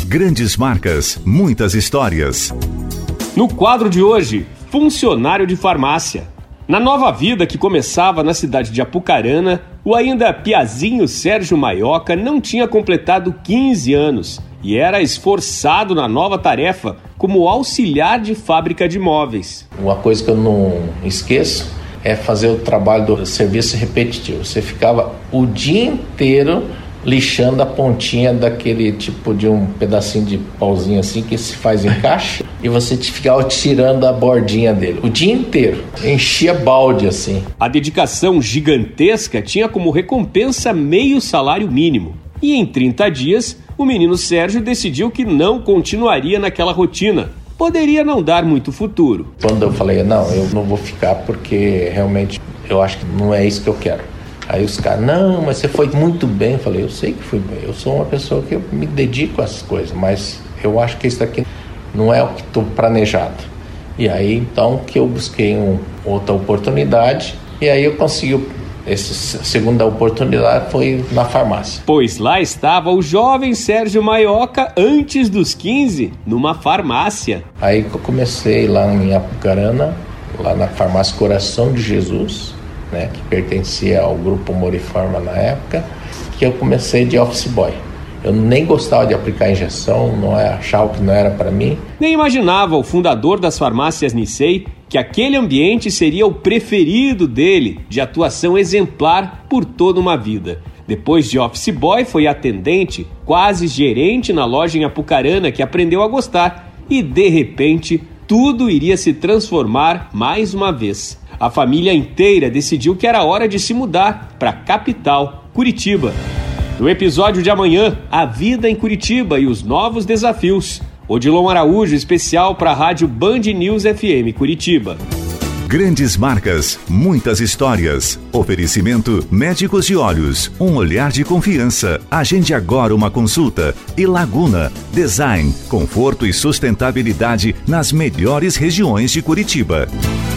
Grandes marcas, muitas histórias. No quadro de hoje, funcionário de farmácia. Na nova vida que começava na cidade de Apucarana, o ainda piazinho Sérgio Maioca não tinha completado 15 anos e era esforçado na nova tarefa como auxiliar de fábrica de móveis. Uma coisa que eu não esqueço é fazer o trabalho do serviço repetitivo. Você ficava o dia inteiro lixando a pontinha daquele tipo de um pedacinho de pauzinho assim que se faz encaixe e você ficava tirando a bordinha dele o dia inteiro, enchia balde assim. A dedicação gigantesca tinha como recompensa meio salário mínimo e em 30 dias o menino Sérgio decidiu que não continuaria naquela rotina. Poderia não dar muito futuro. Quando eu falei, não, eu não vou ficar porque realmente eu acho que não é isso que eu quero. Aí os caras, não, mas você foi muito bem. Eu falei, eu sei que fui bem. Eu sou uma pessoa que eu me dedico a essas coisas, mas eu acho que isso daqui não é o que estou planejado. E aí, então, que eu busquei outra oportunidade e aí eu consegui. Essa segunda oportunidade foi na farmácia. Pois lá estava o jovem Sérgio Maioca antes dos 15, numa farmácia. Aí que eu comecei lá em Apucarana, lá na farmácia Coração de Jesus, né, que pertencia ao grupo Morifarma na época, que eu comecei de office boy. Eu nem gostava de aplicar injeção, achava que não era para mim. Nem imaginava o fundador das farmácias Nissei que aquele ambiente seria o preferido dele, de atuação exemplar por toda uma vida. Depois de office boy, foi atendente, quase gerente na loja em Apucarana, que aprendeu a gostar. E, de repente, tudo iria se transformar mais uma vez. A família inteira decidiu que era hora de se mudar para a capital, Curitiba. No episódio de amanhã, a vida em Curitiba e os novos desafios. Odilon Araújo, especial para a rádio Band News FM Curitiba. Grandes marcas, muitas histórias. Oferecimento Médicos de Olhos, um olhar de confiança. Agende agora uma consulta. E Laguna, design, conforto e sustentabilidade nas melhores regiões de Curitiba.